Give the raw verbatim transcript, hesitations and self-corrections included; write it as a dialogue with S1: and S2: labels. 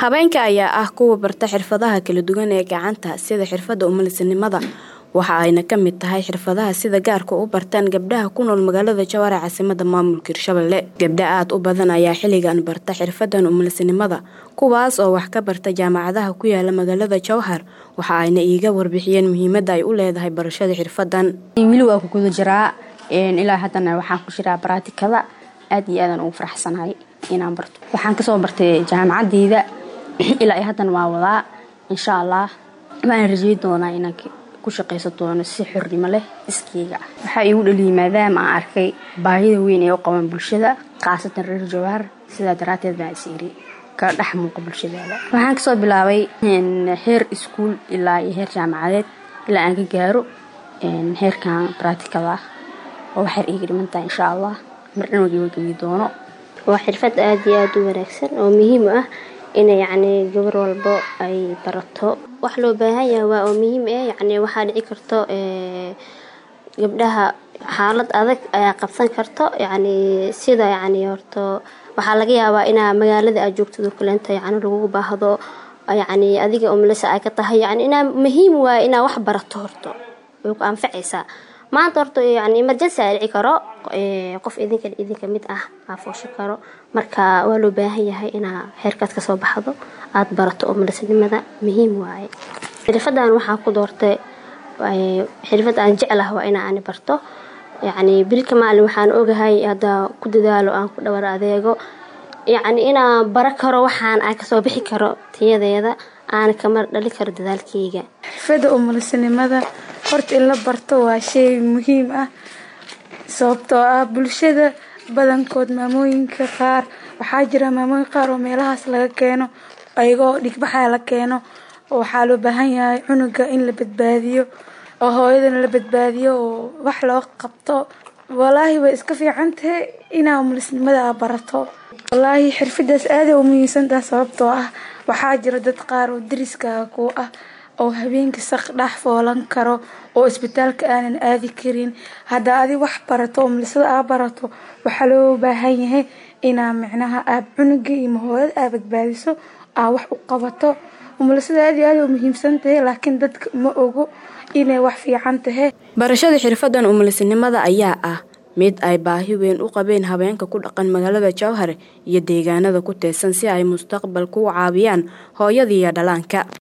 S1: Haweenka ayaa ah kuwa barta xirfadaha kala duwan ee gacanta sida xirfadda umulisinimada waxa ayna ka mid tahay xirfadaha sida gaarka u bartaan gabdhaha ku nool magaalada Jowhar ee caasimadda maamulka Hirshabelle. Gabdha aad u badan ayaa xilligan barta xirfaddan umulisinimada kuwaas oo wax ka barta jaamacadaha ku yaala magaalada Jowhar waxa ayna iiga warbixiyeen muhiimadda ay u leedahay barashada xirfaddan.
S2: Wili waa ku guda jiraa in ilaa haddana waxaan ku jiraa practicada aad iyo aad ugu faraxsanahay inaan barto. Waxaan ka soo bartay jaamacaddeeda ilaa haddana waa wadaa insha Allah waan rajay doonaa inaan ku shaqeyso doono si xornimo leh iskiiga. Waxa igu dhaliyay maadaama aan arkay baahida weyn ee u qaban bulshada qaasatan reer Jowhar sida daraateed baa isiri ka dhex muuqda bulshada. Waxaan ka soo bilaabay heer iskuul ilaa heer jaamacadeed ilaa aan ka gaaro heerkan practicada oo waxay iga dhimantaa insha Allah marna wadi wadi doono.
S3: Waa xirfad aad iyo aad u wanaagsan oo muhiim ah in yacni gabar walba ay barato wax loo baahan yahay waa oo muhiim ah yacni waxa dhici karto ee gabdhaha xaalad adag ayaa qabsan karto yacni sida yacni horto waxa laga yaabaa in magaalada aad joogto kaleenta yacni lagu baahdo yacni adiga umlasa ay ka tahay yacni ina muhiim waa ina wax barato horto oo ku anfacaysa maanta horto yacni emergency ay dhici karo ee qof idinka idinka mid ah afoosho karo marka waa loo baahan yahay ina heerkaad ka soo baxdo aad barato umulisinimada muhiim waaye. xirfadan waxa ku doortay xirfad aan jecelahay waa ina aan barto yacni bilka maalin waxaan ogahay hada ku dadaalo aan ku dhawr adeego yacni ina bara karo waxaan aan ka soo bixi karo tiyadeeda aan kamar dhali karo dadaalkeyga.
S4: xirfadda umulisinimada horta in la barto waa shay muhiim ah sababtoo ah bulshada badankood maamooyinka qaar waxaa jira maamooyin qaar oo meelahaas laga keeno ayagoo dhigbaxa la keeno waxaa loo baahan yahay cunuga in la badbaadiyo oo hooyadana la badbaadiyo oo wax loo qabto. Wallaahi way iska fiican tahay inaa umulisinimada barato. Wallaahi xirfadaas aad u muhiimsan tahay sababtoo ah waxaa jira dad qaar oo deriska ku ah oo habeenkii saq dhax foolan karo oo isbitaalka aanan aadi karin hada adi wax barato umulisada aad barato waxa loo baahan yahay ina macnaha aad cunuga iyo hooyada aad badbaadiso aad wax u qabato. umulisada aad iyo aad u muhiimsan tahay laakiin dadka ma ogo inay wax fiican tahay.
S1: Barashada xirfaddan umulisinimada ayaa ah mid ay baahi weyn u qabeen haweenka ku dhaqan magaalada Jowhar iyo deegaanada ku teesan si ay mustaqbalku u caawiyaan hooyada iyo dhallaanka.